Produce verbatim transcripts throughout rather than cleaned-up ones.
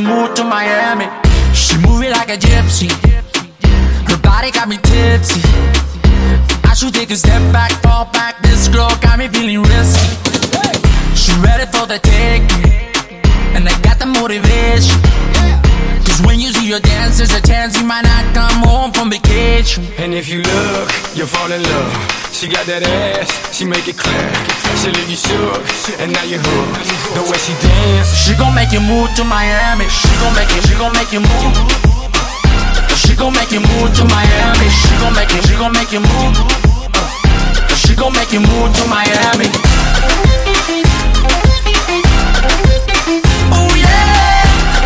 move to Miami. She moving like a gypsy. Her body got me tipsy. I should take a step back, fall back. This girl got me feeling risky. She ready for the taking, and I got the motivation. Cause when you see your dance, there's a chance you might not come home from vacation. And if you look, you'll fall in love. She got that ass, she make it clear. She leave you shook, and now you hooked. The way she dance, she gon' make you move to Miami. She gon' make you, she gon' make you move. She gon' make you move to Miami. She gon' make you, she gon' make you move. She gon' make you move to Miami. Oh yeah.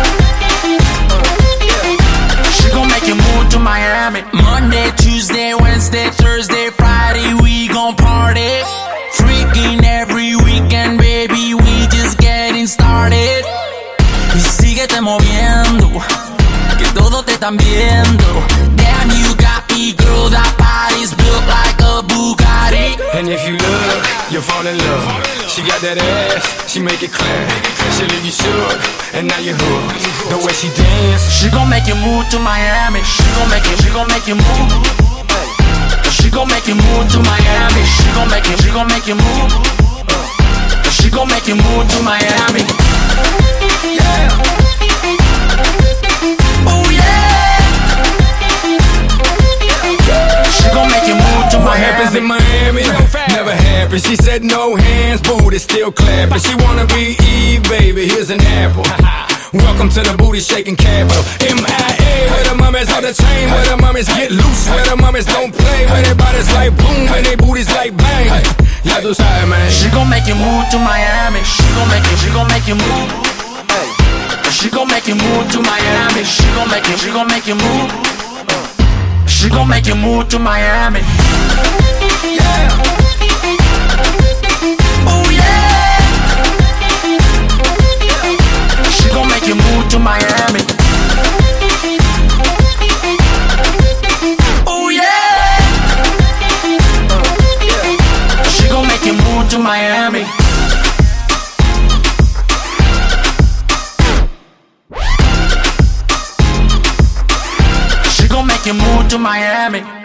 She gon' make you move to Miami. Monday, Tuesday, Wednesday, Thursday, Friday, we gon' party. Freaking every weekend, baby, we just getting started. Y síguete moviendo, que todos te están viendo. Damn, you got me, girl, that body's built like a Bugatti. and if you look, you'll fall in love. She got that ass, she make it clear. She leave you shook, and now you hooked. The way she dance, she gon' make you move to Miami. She gon' make you, she gon' make you move. She gon' make you move to Miami. She gon' make you, she gon' make you move. She gon' make you move to Miami. Yeah. Oh yeah. She gon' make you move to Miami. What happens in Miami never happened. She said no hands, booty still clapping. She wanna be Eve, baby, here's an apple. Welcome to the booty shaking capital. M I A, where the mummies on the chain, where the mummies get loose, where the mummies don't play, where their bodies like boom, and their booties like bang. Yeah, do side, man. She gon' make you move to Miami. She gon' make you, she gon' make you move. She gon' make you move to Miami. She gon' make you, she gon' make you move. She gon' make you move to Miami. Yeah. Oh yeah. She gon' make you move to Miami. Oh yeah. She gon' make you move to Miami. She gon' make you move to Miami.